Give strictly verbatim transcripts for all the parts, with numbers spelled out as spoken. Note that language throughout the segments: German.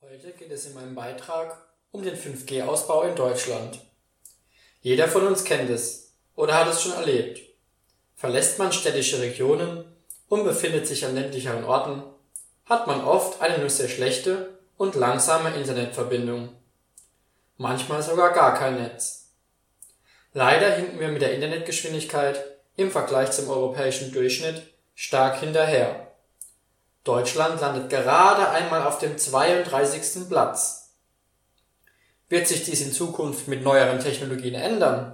Heute geht es in meinem Beitrag um den fünf G Ausbau in Deutschland. Jeder von uns kennt es oder hat es schon erlebt. Verlässt man städtische Regionen und befindet sich an ländlicheren Orten, hat man oft eine nur sehr schlechte und langsame Internetverbindung. Manchmal sogar gar kein Netz. Leider hinken wir mit der Internetgeschwindigkeit im Vergleich zum europäischen Durchschnitt stark hinterher. Deutschland landet gerade einmal auf dem zweiunddreißigsten Platz. Wird sich dies in Zukunft mit neueren Technologien ändern?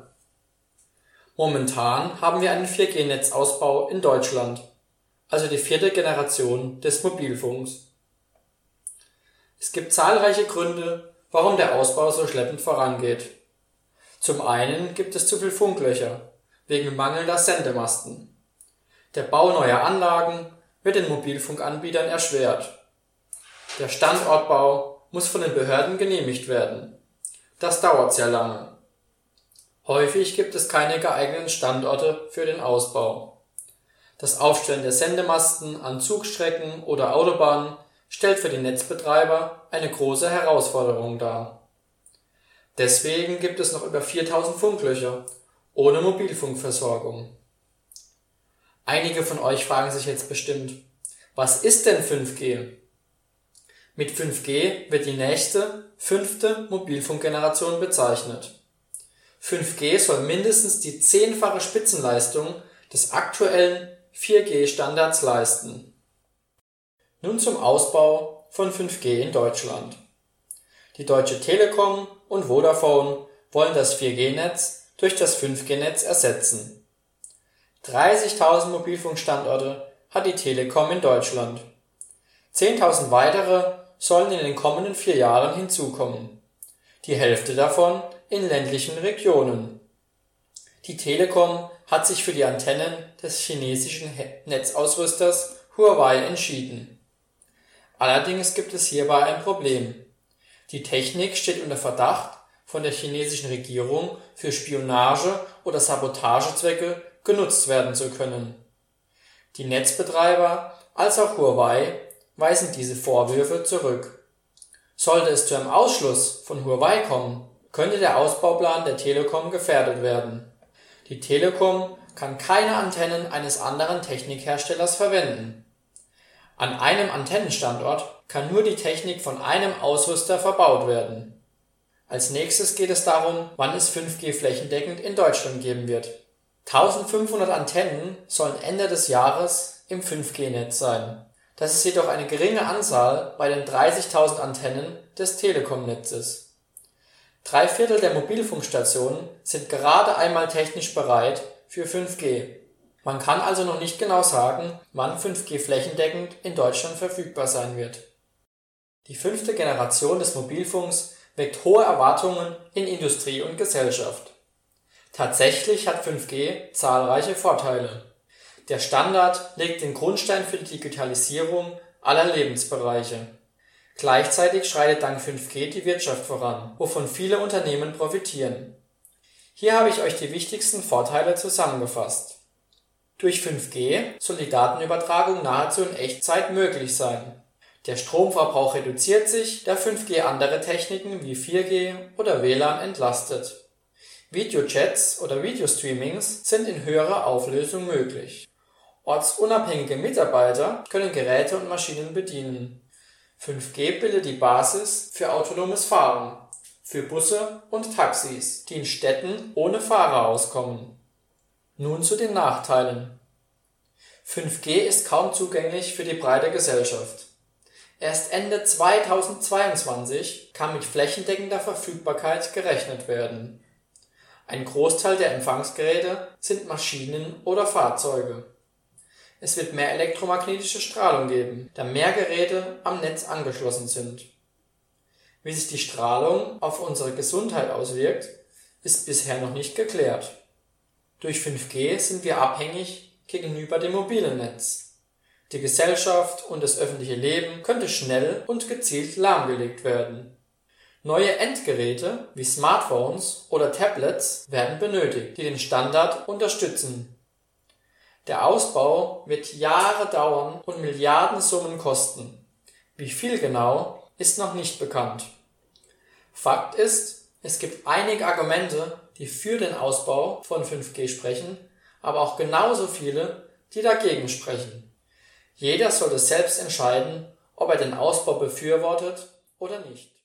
Momentan haben wir einen vier G Netzausbau in Deutschland, also die vierte Generation des Mobilfunks. Es gibt zahlreiche Gründe, warum der Ausbau so schleppend vorangeht. Zum einen gibt es zu viel Funklöcher, wegen mangelnder Sendemasten. Der Bau neuer Anlagen wird den Mobilfunkanbietern erschwert. Der Standortbau muss von den Behörden genehmigt werden. Das dauert sehr lange. Häufig gibt es keine geeigneten Standorte für den Ausbau. Das Aufstellen der Sendemasten an Zugstrecken oder Autobahnen stellt für die Netzbetreiber eine große Herausforderung dar. Deswegen gibt es noch über viertausend Funklöcher ohne Mobilfunkversorgung. Einige von euch fragen sich jetzt bestimmt, was ist denn fünf G? Mit fünf G wird die nächste, fünfte Mobilfunkgeneration bezeichnet. fünf G soll mindestens die zehnfache Spitzenleistung des aktuellen vier G Standards leisten. Nun zum Ausbau von fünf G in Deutschland. Die Deutsche Telekom und Vodafone wollen das vier G Netz durch das fünf G Netz ersetzen. dreißigtausend Mobilfunkstandorte hat die Telekom in Deutschland. zehntausend weitere sollen in den kommenden vier Jahren hinzukommen. Die Hälfte davon in ländlichen Regionen. Die Telekom hat sich für die Antennen des chinesischen Netzausrüsters Huawei entschieden. Allerdings gibt es hierbei ein Problem. Die Technik steht unter Verdacht, von der chinesischen Regierung für Spionage- oder Sabotagezwecke genutzt werden zu können. Die Netzbetreiber als auch Huawei weisen diese Vorwürfe zurück. Sollte es zu einem Ausschluss von Huawei kommen, könnte der Ausbauplan der Telekom gefährdet werden. Die Telekom kann keine Antennen eines anderen Technikherstellers verwenden. An einem Antennenstandort kann nur die Technik von einem Ausrüster verbaut werden. Als nächstes geht es darum, wann es fünf G flächendeckend in Deutschland geben wird. eintausendfünfhundert Antennen sollen Ende des Jahres im fünf G Netz sein. Das ist jedoch eine geringe Anzahl bei den dreißigtausend Antennen des Telekom-Netzes. Drei Viertel der Mobilfunkstationen sind gerade einmal technisch bereit für fünf G. Man kann also noch nicht genau sagen, wann fünf G flächendeckend in Deutschland verfügbar sein wird. Die fünfte Generation des Mobilfunks weckt hohe Erwartungen in Industrie und Gesellschaft. Tatsächlich hat fünf G zahlreiche Vorteile. Der Standard legt den Grundstein für die Digitalisierung aller Lebensbereiche. Gleichzeitig schreitet dank fünf G die Wirtschaft voran, wovon viele Unternehmen profitieren. Hier habe ich euch die wichtigsten Vorteile zusammengefasst. Durch fünf G soll die Datenübertragung nahezu in Echtzeit möglich sein. Der Stromverbrauch reduziert sich, da fünf G andere Techniken wie vier G oder W L A N entlastet. Videochats oder Videostreamings sind in höherer Auflösung möglich. Ortsunabhängige Mitarbeiter können Geräte und Maschinen bedienen. fünf G bildet die Basis für autonomes Fahren, für Busse und Taxis, die in Städten ohne Fahrer auskommen. Nun zu den Nachteilen. fünf G ist kaum zugänglich für die breite Gesellschaft. Erst Ende zweitausendzweiundzwanzig kann mit flächendeckender Verfügbarkeit gerechnet werden. Ein Großteil der Empfangsgeräte sind Maschinen oder Fahrzeuge. Es wird mehr elektromagnetische Strahlung geben, da mehr Geräte am Netz angeschlossen sind. Wie sich die Strahlung auf unsere Gesundheit auswirkt, ist bisher noch nicht geklärt. Durch fünf G sind wir abhängig gegenüber dem mobilen Netz. Die Gesellschaft und das öffentliche Leben könnte schnell und gezielt lahmgelegt werden. Neue Endgeräte wie Smartphones oder Tablets werden benötigt, die den Standard unterstützen. Der Ausbau wird Jahre dauern und Milliardensummen kosten. Wie viel genau, ist noch nicht bekannt. Fakt ist, es gibt einige Argumente, die für den Ausbau von fünf G sprechen, aber auch genauso viele, die dagegen sprechen. Jeder sollte selbst entscheiden, ob er den Ausbau befürwortet oder nicht.